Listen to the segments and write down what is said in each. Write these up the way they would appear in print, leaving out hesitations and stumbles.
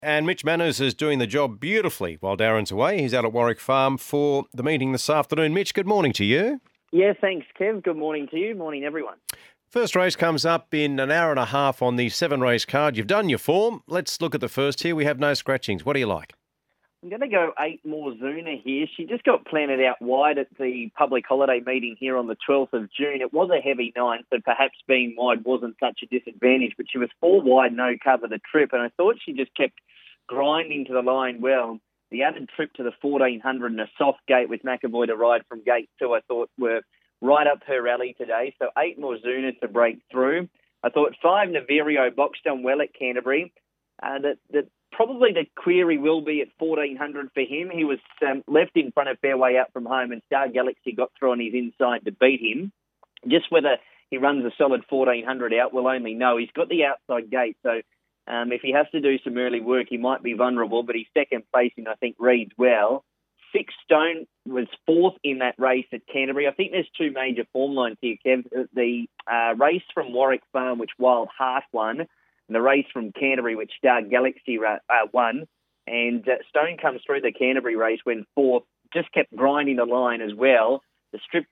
And Mitch Manners is doing the job beautifully while Darren's away. He's out at Warwick Farm for the meeting this afternoon. Mitch, good morning to you. Yeah, thanks, Kev. Good morning to you. Morning, everyone. First race comes up in an hour and a half on the 7-race card. You've done your form. Let's look at the first here. We have no scratchings. What do you like? I'm going to go 8 More Zuna here. She just got planted out wide at the public holiday meeting here on the 12th of June. It was a heavy 9, so perhaps being wide wasn't such a disadvantage, but she was 4 wide, no cover the trip, and I thought she just kept grinding to the line well. The added trip to the 1400 and a soft gate with McAvoy to ride from gate 2, I thought were right up her alley today. So 8 More Zuna to break through. I thought 5 Navirio boxed on well at Canterbury. That probably the query will be at 1400 for him. He was left in front of fairway out from home, and Star Galaxy got through on his inside to beat him. Just whether he runs a solid 1400 out, we'll only know. He's got the outside gate, so if he has to do some early work, he might be vulnerable, but his second placing, I think, reads well. 6 Stone was 4th in that race at Canterbury. I think there's 2 major form lines here, Kev. The race from Warwick Farm, which Wild Heart won, and the race from Canterbury, which Star Galaxy won. And Stone comes through the Canterbury race, went 4th, just kept grinding the line as well. The step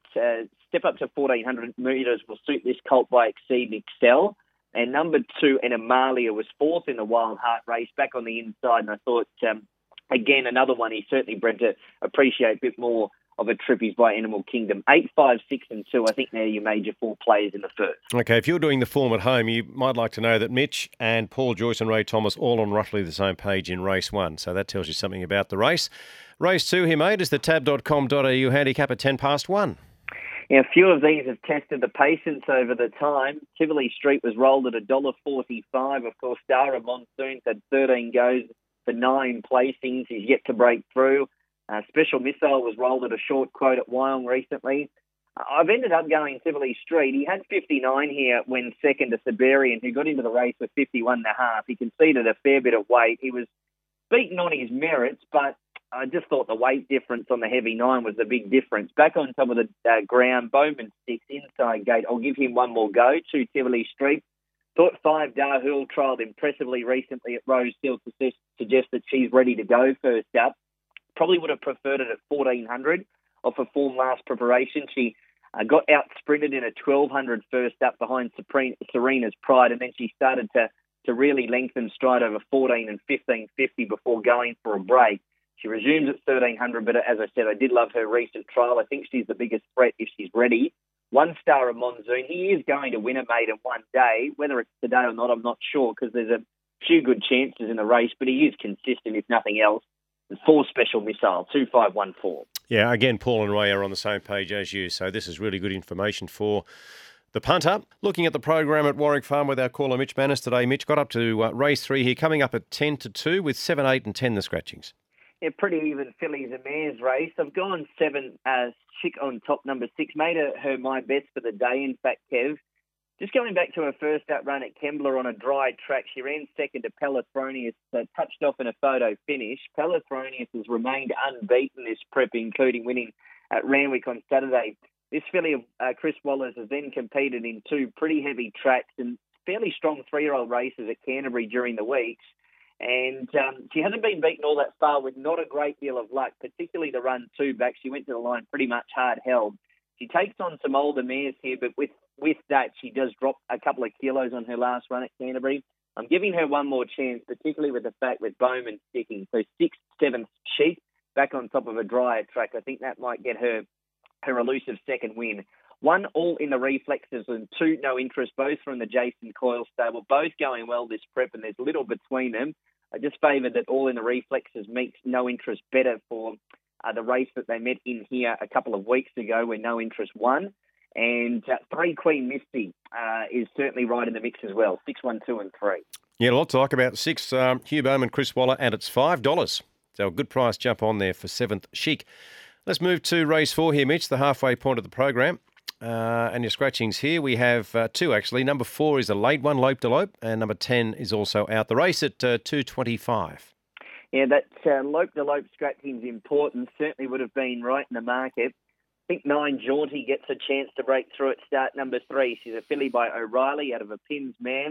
up to 1,400 metres will suit this colt by Exceed and Excel. And number 2, and Amalia was 4th in the Wild Heart race, back on the inside. And I thought, again, another one he's certainly bred to appreciate a bit more of a trip is by Animal Kingdom. 8, 5, 6 and 2, I think they're your major 4 players in the first. Okay, if you're doing the form at home, you might like to know that Mitch and Paul Joyce and Ray Thomas all on roughly the same page in race 1. So that tells you something about the race. Race 2 here, mate, is the tab.com.au handicap at 10 past 1. Yeah, a few of these have tested the patience over the time. Tivoli Street was rolled at $1.45. Of course, Dara Monsoon's had 13 goes for 9 placings. He's yet to break through. Special Missile was rolled at a short quote at Wyong recently. I've ended up going Tivoli Street. He had 59 here when second to Siberian, who got into the race with 51.5. He conceded a fair bit of weight. He was beaten on his merits, but I just thought the weight difference on the heavy 9 was the big difference. Back on top of the ground, Bowman 6 inside gate. I'll give him one more go to Tivoli Street. Thought 5 Dahul trialled impressively recently at Rose Hill to suggest that she's ready to go first up. Probably would have preferred it at 1,400 off a form last preparation. She got out sprinted in a 1,200 first up behind Serena's Pride, and then she started to really lengthen stride over 14 and 15.50 before going for a break. She resumes at 1,300, but as I said, I did love her recent trial. I think she's the biggest threat if she's ready. 1 Star of Monsoon. He is going to win a maiden one day. Whether it's today or not, I'm not sure, because there's a few good chances in the race, but he is consistent, if nothing else. And 4 Special Missile, 2-5-1-4. Yeah, again, Paul and Ray are on the same page as you, so this is really good information for the punter. Looking at the program at Warwick Farm with our caller Mitch Manners today. Mitch got up to race 3 here, coming up at 10-2 with 7, 8 and 10 the scratchings. Yeah, pretty even fillies and mares race. I've gone 7, Chick on top, number 6. Made her my best for the day, in fact, Kev. Just going back to her first up run at Kembla on a dry track, she ran second to Pelethronius, touched off in a photo finish. Pelethronius has remained unbeaten this prep, including winning at Randwick on Saturday. This filly of Chris Waller's has then competed in 2 pretty heavy tracks and fairly strong 3-year-old races at Canterbury during the weeks. And she hasn't been beaten all that far with not a great deal of luck, particularly the run 2 back. She went to the line pretty much hard held. She takes on some older mares here, but with that, she does drop a couple of kilos on her last run at Canterbury. I'm giving her one more chance, particularly with the fact with Bowman sticking. So 6th, 7th Sheep back on top of a drier track. I think that might get her elusive second win. 1 All in the Reflexes and 2 No Interest, both from the Jason Coyle stable, both going well this prep, and there's little between them. I just favour that All in the Reflexes makes No Interest better for the race that they met in here a couple of weeks ago where No Interest won. And 3 Queen Misty is certainly right in the mix as well, 6, 1, 2 and 3. Yeah, a lot to like about 6, Hugh Bowman, Chris Waller, and it's $5. So a good price jump on there for 7th Chic. Let's move to race 4 here, Mitch, the halfway point of the program. And your scratchings here, we have 2 actually. Number 4 is a late one, Lope de Lope, and number 10 is also out. The race at 2.25. Yeah, that Lope de Lope scratching is important. Certainly would have been right in the market. I think 9 Jaunty gets a chance to break through at start number 3. She's a filly by O'Reilly out of a Pins Man.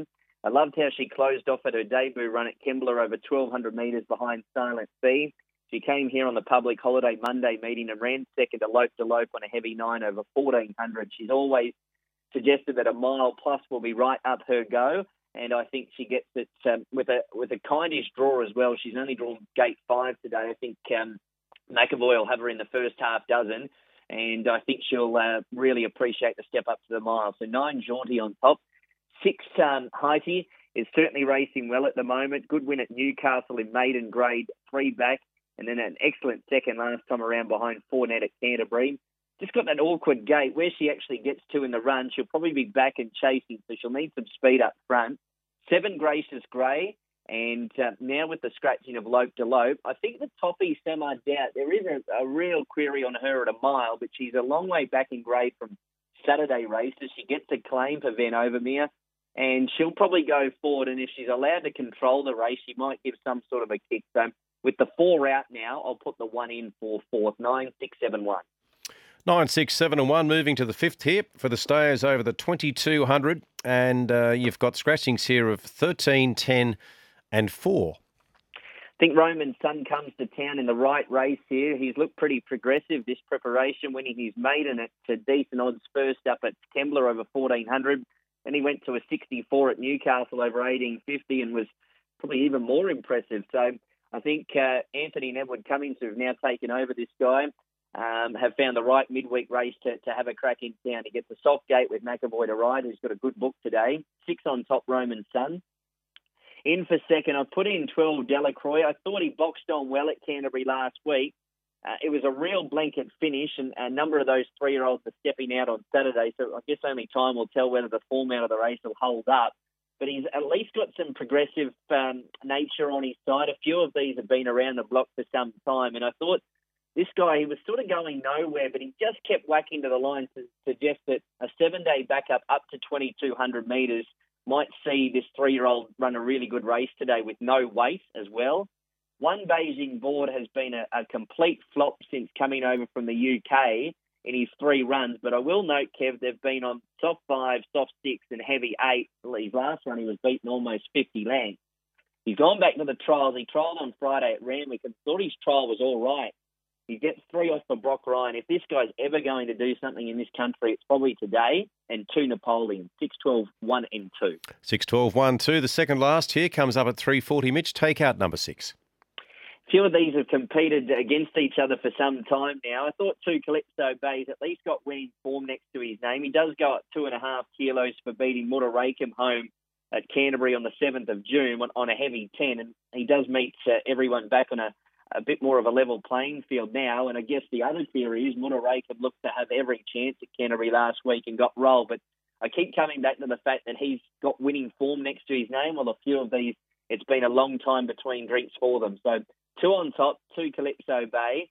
I loved how she closed off at her debut run at Kembla over 1,200 metres behind Silent Sea. She came here on the public holiday Monday meeting and ran second to Lope on a heavy 9 over 1,400. She's always suggested that a mile plus will be right up her go, and I think she gets it with a kindish draw as well. She's only drawn gate 5 today. I think McAvoy will have her in the first half dozen, and I think she'll really appreciate the step up to the mile. So 9 Jaunty on top. 6 Heighty is certainly racing well at the moment. Good win at Newcastle in maiden grade 3 back, and then an excellent second last time around behind 4 Net at Canterbury. Just got that awkward gate where she actually gets to in the run. She'll probably be back and chasing, so she'll need some speed up front. 7 Gracious Grey, and now with the scratching of Lope, I think the toppy semi-doubt. There is a real query on her at a mile, but she's a long way back in grade from Saturday races. She gets a claim for Van Overmeer, and she'll probably go forward, and if she's allowed to control the race, she might give some sort of a kick. So with the 4 out now, I'll put the 1 in for 4th, 9, 6, 7, 1. 9, 6, 7 and 1, moving to the 5th here for the stayers over the 2,200, and you've got scratchings here of 13, 10 and 4. I think Roman Sun comes to town in the right race here. He's looked pretty progressive this preparation, winning his maiden at decent odds first up at Kembla over 1,400. Then he went to a 64 at Newcastle over 1,850 and was probably even more impressive. So I think Anthony and Edward Cummings, who have now taken over this guy, have found the right midweek race to have a crack in town. He gets a soft gate with McAvoy to ride, who's got a good book today. 6 on top, Roman Sun. In for second, I've put in 12 Delacroix. I thought he boxed on well at Canterbury last week. It was a real blanket finish, and a number of those 3-year-olds are stepping out on Saturday, so I guess only time will tell whether the form out of the race will hold up. But he's at least got some progressive nature on his side. A few of these have been around the block for some time, and I thought this guy, he was sort of going nowhere, but he just kept whacking to the line to suggest that a 7-day backup up to 2,200 metres might see this 3-year-old run a really good race today with no weight as well. One Beijing board has been a complete flop since coming over from the UK in his 3 runs, but I will note, Kev, they've been on soft 5, soft 6 and heavy 8. His last run he was beaten almost 50 lengths. He's gone back to the trials. He trialled on Friday at Randwick and thought his trial was all right. He gets 3 off for Brock Ryan. If this guy's ever going to do something in this country, it's probably today. And 2 Napoleon, 6, 12, 1 and 2. 6, 12, 1, 2. The second last here comes up at 340. Mitch, take out number 6. A few of these have competed against each other for some time now. I thought 2 Calypso Bay's at least got winning form next to his name. He does go at 2.5 kilos for beating Mutta Rakeham home at Canterbury on the 7th of June on a heavy 10. And he does meet everyone back on a bit more of a level playing field now. And I guess the other theory is Mutta Rakeham looked to have every chance at Canterbury last week and got rolled. But I keep coming back to the fact that he's got winning form next to his name. Well, a few of these, it's been a long time between drinks for them. So 2 on top, 2 Calypso Bay.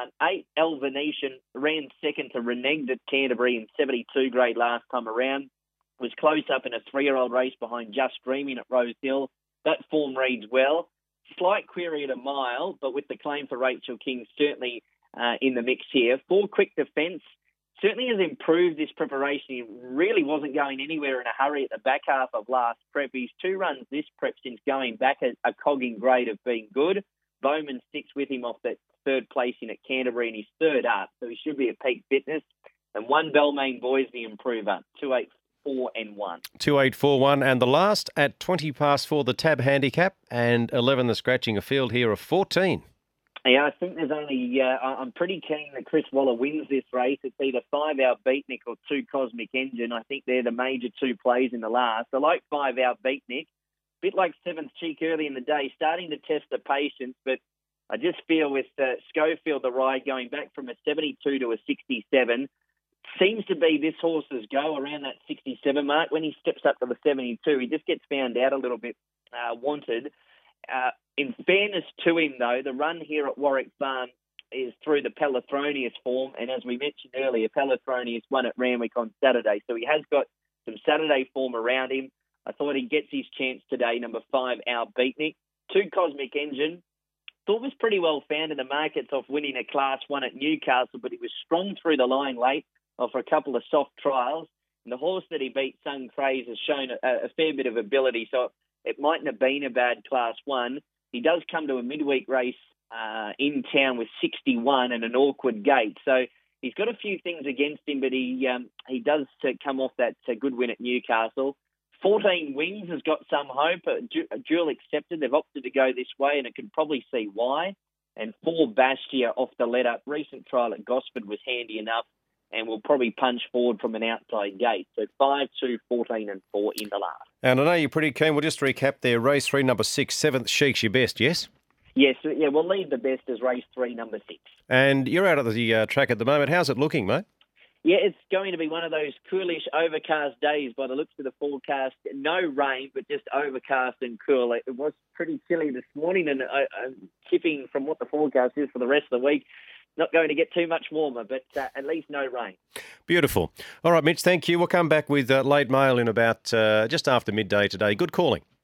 8 El Venetian ran second to Reneged at Canterbury in 72 grade last time around. Was close up in a 3-year-old race behind Just Dreaming at Rose Hill. That form reads well. Slight query at a mile, but with the claim for Rachel King certainly in the mix here. 4 Quick Defence certainly has improved this preparation. He really wasn't going anywhere in a hurry at the back half of last prep. His 2 runs this prep since going back a cogging grade have been good. Bowman sticks with him off that 3rd placing at Canterbury and he's 3rd up, so he should be at peak fitness. And 1 Balmain Boys the improver, 2, 8, 4 and 1. 2, 8, 4, 1. And the last at 20 past 4, the tab handicap, and 11 the scratching, a field here of 14. Yeah, I think there's only, I'm pretty keen that Chris Waller wins this race. It's either 5 Our Beatnik or 2 Cosmic Engine. I think they're the major 2 plays in the last. I like 5 Our Beatnik. Bit like 7th Cheek early in the day, starting to test the patience, but I just feel with Schofield, the ride going back from a 72 to a 67, seems to be this horse's go around that 67 mark. When he steps up to the 72, he just gets found out a little bit wanted. In fairness to him, though, the run here at Warwick Farm is through the Pelethronius form, and as we mentioned earlier, Pelethronius won at Randwick on Saturday, so he has got some Saturday form around him. I thought he gets his chance today, number 5, Our Beatnik. 2 Cosmic Engine. Thought was pretty well found in the markets off winning a Class 1 at Newcastle, but he was strong through the line late off a couple of soft trials. And the horse that he beat, Sung Craze, has shown a fair bit of ability, so it mightn't have been a bad Class 1. He does come to a midweek race in town with 61 and an awkward gate. So he's got a few things against him, but he does come off that good win at Newcastle. 14 Wings has got some hope. Dual Accepted, they've opted to go this way, and it can probably see why. And 4 Bastia off the let up. Recent trial at Gosford was handy enough and will probably punch forward from an outside gate. So 5, 2, 14 and 4 in the last. And I know you're pretty keen. We'll just recap there. Race 3, number 6, 7th Sheik's your best, yes? Yes, yeah, we'll leave the best as race 3, number 6. And you're out at the track at the moment. How's it looking, mate? Yeah, it's going to be one of those coolish, overcast days by the looks of the forecast. No rain, but just overcast and cool. It was pretty chilly this morning, and tipping from what the forecast is for the rest of the week, not going to get too much warmer, but at least no rain. Beautiful. All right, Mitch, thank you. We'll come back with late mail in about just after midday today. Good calling.